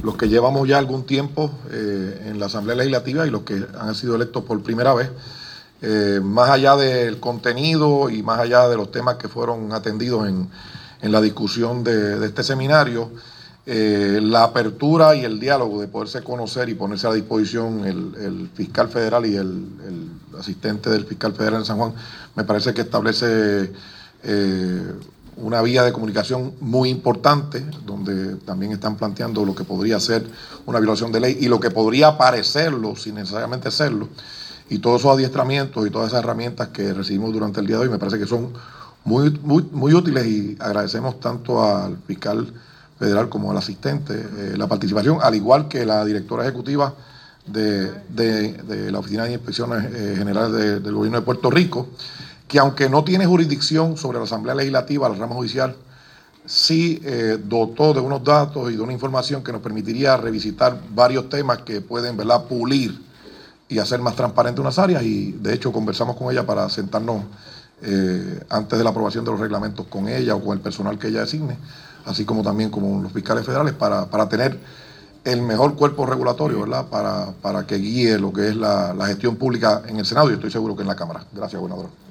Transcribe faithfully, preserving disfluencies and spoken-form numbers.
los que llevamos ya algún tiempo eh, en la Asamblea Legislativa y los que han sido electos por primera vez, eh, más allá del contenido y más allá de los temas que fueron atendidos en, en la discusión de, de este seminario, eh, la apertura y el diálogo de poderse conocer y ponerse a disposición el, el fiscal federal y el, el asistente del fiscal federal en San Juan, me parece que establece eh, una vía de comunicación muy importante, donde también están planteando lo que podría ser una violación de ley y lo que podría parecerlo sin necesariamente serlo, y todos esos adiestramientos y todas esas herramientas que recibimos durante el día de hoy me parece que son muy, muy, muy útiles, y agradecemos tanto al fiscal federal como al asistente eh, la participación, al igual que la directora ejecutiva de, de, de la Oficina de Inspecciones eh, Generales de, del Gobierno de Puerto Rico, que aunque no tiene jurisdicción sobre la Asamblea Legislativa, la rama judicial, sí eh, dotó de unos datos y de una información que nos permitiría revisitar varios temas que pueden, ¿verdad?, pulir y hacer más transparentes unas áreas, y de hecho conversamos con ella para sentarnos eh, antes de la aprobación de los reglamentos con ella o con el personal que ella designe, así como también con los fiscales federales, para, para tener el mejor cuerpo regulatorio, ¿verdad?, para, para que guíe lo que es la, la gestión pública en el Senado y estoy seguro que en la Cámara. Gracias, gobernador.